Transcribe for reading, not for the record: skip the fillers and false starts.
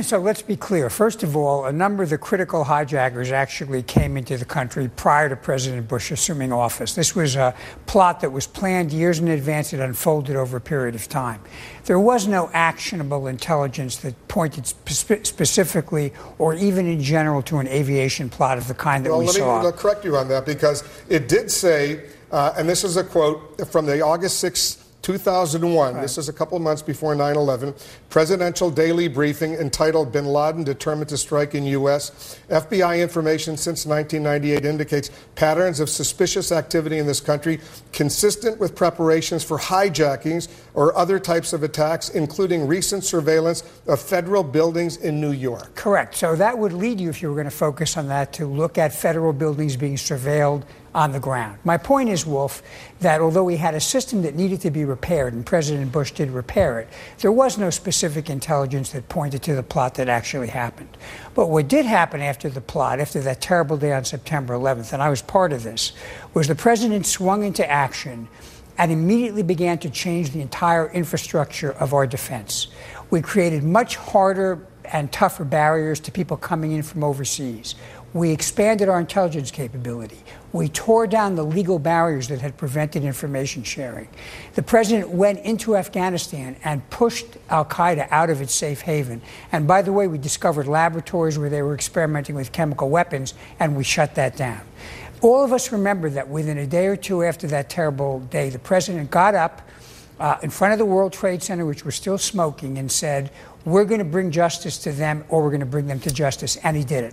So let's be clear. First of all, a number of the critical hijackers actually came into the country prior to President Bush assuming office. This was a plot that was planned years in advance. It unfolded over a period of time. There was no actionable intelligence that pointed specifically or even in general to an aviation plot of the kind that we saw. Let me correct you on that, because it did say, and this is a quote from the August 6th, 2001, This is a couple of months before 9/11, presidential daily briefing entitled Bin Laden Determined to Strike in U.S. FBI information since 1998 indicates patterns of suspicious activity in this country consistent with preparations for hijackings or other types of attacks, including recent surveillance of federal buildings in New York. Correct. So that would lead you, if you were going to focus on that, to look at federal buildings being surveilled on the ground. My point is, Wolf, that although we had a system that needed to be repaired, and President Bush did repair it, there was no specific intelligence that pointed to the plot that actually happened. But what did happen after the plot, after that terrible day on September 11th, and I was part of this, was the president swung into action and immediately began to change the entire infrastructure of our defense. We created much harder and tougher barriers to people coming in from overseas. We expanded our intelligence capability. We tore down the legal barriers that had prevented information sharing. The president went into Afghanistan and pushed al-Qaeda out of its safe haven. And by the way, we discovered laboratories where they were experimenting with chemical weapons, and we shut that down. All of us remember that within a day or two after that terrible day, the president got up in front of the World Trade Center, which was still smoking, and said, "We're going to bring justice to them, or we're going to bring them to justice," and he did it.